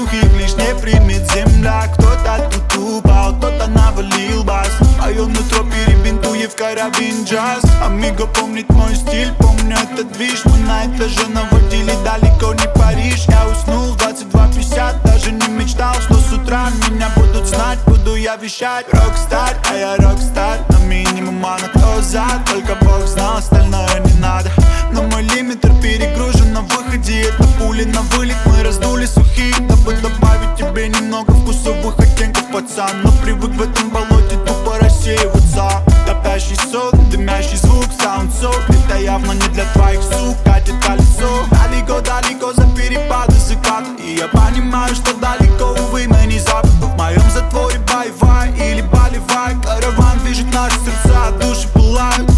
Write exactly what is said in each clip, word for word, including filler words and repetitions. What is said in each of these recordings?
сухих лишь не примет земля. Кто-то тут упал, кто-то навалил бас. Мое нутро перебинтуев карабин джаз. Амиго помнит мой стиль, помню этот движ. Мы на этаже наводили далеко не Париж. Я уснул в двадцать два пятьдесят, даже не мечтал, что с утра меня будут знать. Буду я вещать, рокстар, а я рокстар. На минимум, а на кто за, только Бог знал, остальное не надо. Но мой лимитер перегружен на выходе. Это пули на вылет, мы раздули сухие. Дабы добавить тебе немного вкусовых оттенков, пацан. Но привык в этом болоте тупо рассеиваться. Топящий сок, дымящий звук, саунд-сок. Это явно не для твоих сук, катит колесо. Далеко-далеко за перепады заката. И я понимаю, что далеко, увы, мы не запад. В моем затворе бай-вай или баливай. Караван движет наши сердца, души пылают.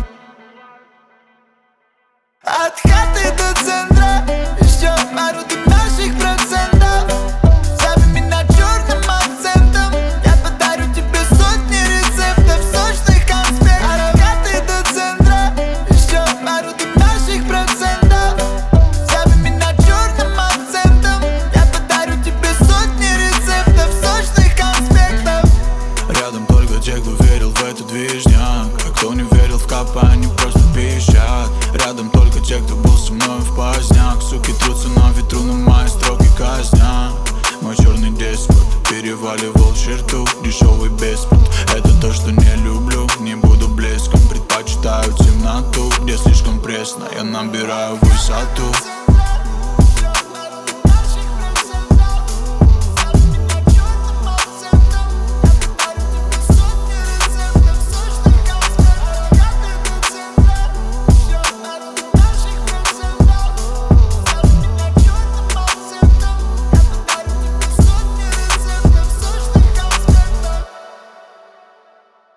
От хаты до центра еще пару дымящих процентов. Зови меня черным акцентом, я подарю тебе сотни рецептов сочных конспектов. От хаты до центра еще пару дымящих процентов. Зови меня черным акцентом, я подарю тебе сотни рецептов сочных конспектов. Рядом только те, кто верил в этот движняк. А кто не верил в капа, они просто пищат. Рядом только те, кто был со мной в поздняк. Суки трутся на ветру, но мои строки казнят. Мой черный деспот переваливал черту.